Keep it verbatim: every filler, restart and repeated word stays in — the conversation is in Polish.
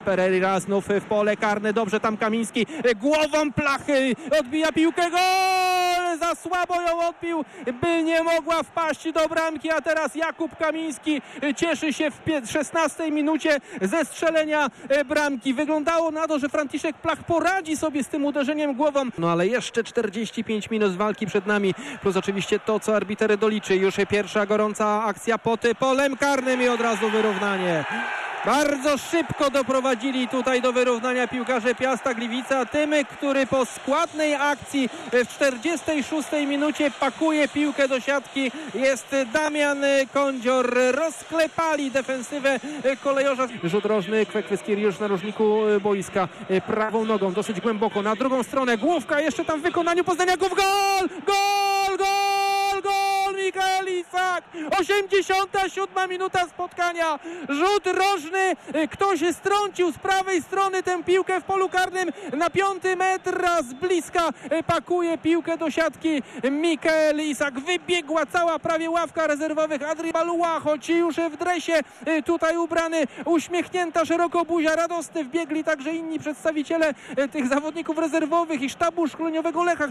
Pereira znów w pole karne, dobrze tam Kamiński, głową Plachy, odbija piłkę, gol! Za słabo ją odbił, by nie mogła wpaść do bramki, a teraz Jakub Kamiński cieszy się w szesnastej minucie ze strzelenia bramki. Wyglądało na to, że Franciszek Plach poradzi sobie z tym uderzeniem głową, no ale jeszcze czterdzieści pięć minut walki przed nami, plus oczywiście to, co arbiter doliczy. Już pierwsza gorąca akcja pod polem karnym i od razu wyrównanie. Bardzo szybko doprowadzili tutaj do wyrównania piłkarze Piasta Gliwice, tym, który po składnej akcji w czterdziestej szóstej minucie pakuje piłkę do siatki, jest Damian Kądzior. Rozklepali defensywę kolejorza. Rzut rożny, Kwekweskieriusz na różniku boiska, prawą nogą, dosyć głęboko, na drugą stronę, główka jeszcze tam w wykonaniu Poznaniaków, gol! Gol! Gol! Gol! Mikael Isak! osiemdziesiąta siódma minuta spotkania, rzut rożny, ktoś strącił z prawej strony tę piłkę w polu karnym na piąty metr, a z bliska pakuje piłkę do siatki Mikael Isak. Wybiegła cała prawie ławka rezerwowych. Adrien Balua, choć już w dresie tutaj ubrany, uśmiechnięta szeroko buzia, radosny, wbiegli także inni przedstawiciele tych zawodników rezerwowych i sztabu szkoleniowego Lecha.